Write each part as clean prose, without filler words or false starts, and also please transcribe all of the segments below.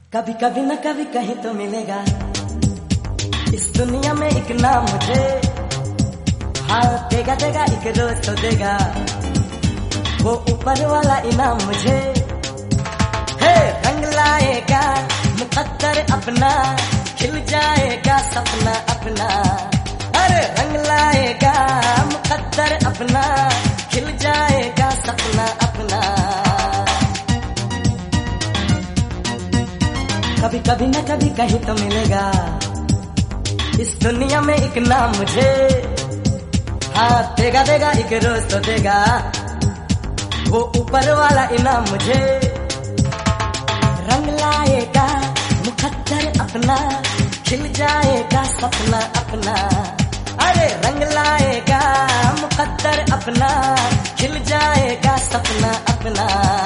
कभी कभी न कभी कहीं तो मिलेगा इस दुनिया में एक नाम मुझे। हाँ देगा देगा एक रोज तो देगा वो ऊपर वाला इनाम मुझे। हे रंग लाएगा मुकद्दर अपना, खिल जाएगा सपना अपना। अरे रंग लाएगा मुकद्दर अपना, खिल जाएगा सपना अपना। कभी कभी न कभी कहीं तो मिलेगा इस दुनिया में एक नाम मुझे। हाँ देगा देगा एक रोज तो देगा वो ऊपर वाला इनाम मुझे। रंग लाएगा मुकद्दर अपना, खिल जाएगा सपना अपना। अरे रंग लाएगा मुकद्दर अपना, खिल जाएगा सपना अपना।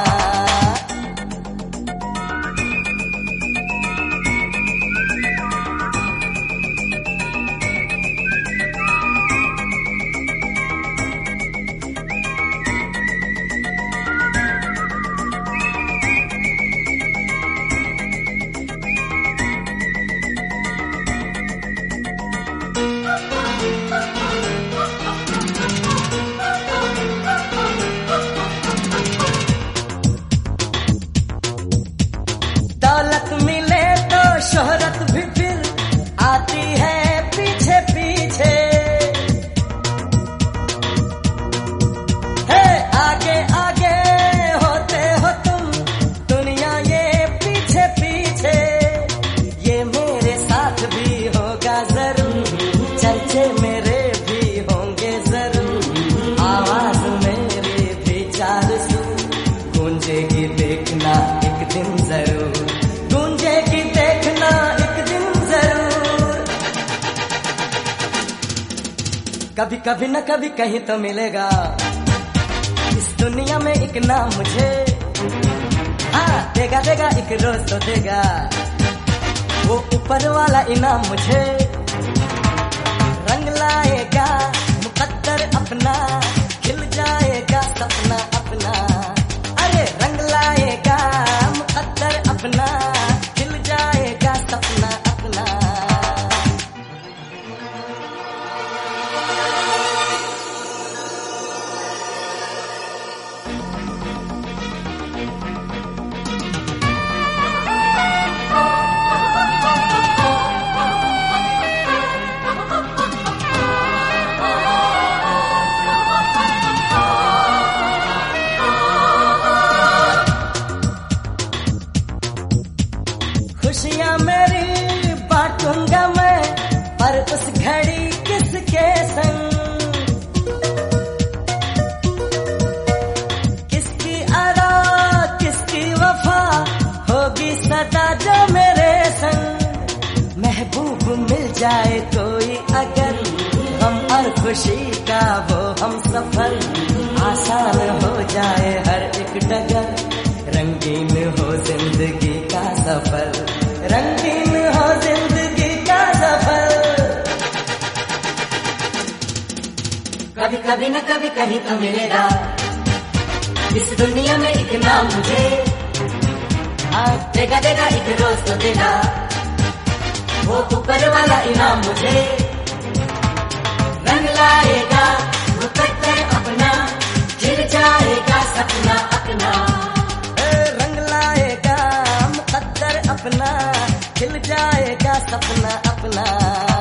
दौलत मिले तो शोहरत भी फिर आती है पीछे पीछे। है आगे आगे होते हो तुम दुनिया ये पीछे पीछे। ये मेरे साथ भी होगा जरूर, चर्चे मेरे भी होंगे जरूर। आवाज मेरी भी चार सुर गूंजेगी देखना एक दिन जरूर, गूंजेगी देखना एक दिन जरूर। कभी कभी न कभी कहीं तो मिलेगा इस दुनिया में एक नाम मुझे। हाँ देगा देगा एक रोज तो देगा वो ऊपर वाला इनाम मुझे। रंग लाएगा मुकद्दर अपना, खिल जाएगा सपना अपना। अरे रंग लाएगा मुकद्दर अपना, खिल जाएगा सपना अपना। खुशियां मेरी बांटूंगा मैं, पर उस घड़ी किसके संग। किसकी अदा किसकी वफा होगी सदा जो मेरे संग। महबूब मिल जाए कोई अगर, हम और खुशी का वो हम सफर। आसान हो जाए हर एक डगर, रंगीन हो जिंदगी का सफर, रंगीन हो जिंदगी का सफर। कभी कभी न कभी कहीं तो मिलेगा इस दुनिया में एक नाम मुझे। हाँ देगा देगा एक रोज तो देगा वो ऊपर वाला इनाम मुझे। रंग लाएगा मुकद्दर अपना, खिल जाएगा सपना अपना। रंग लाएगा मुकद्दर अपना, खिल जाएगा सपना अपना।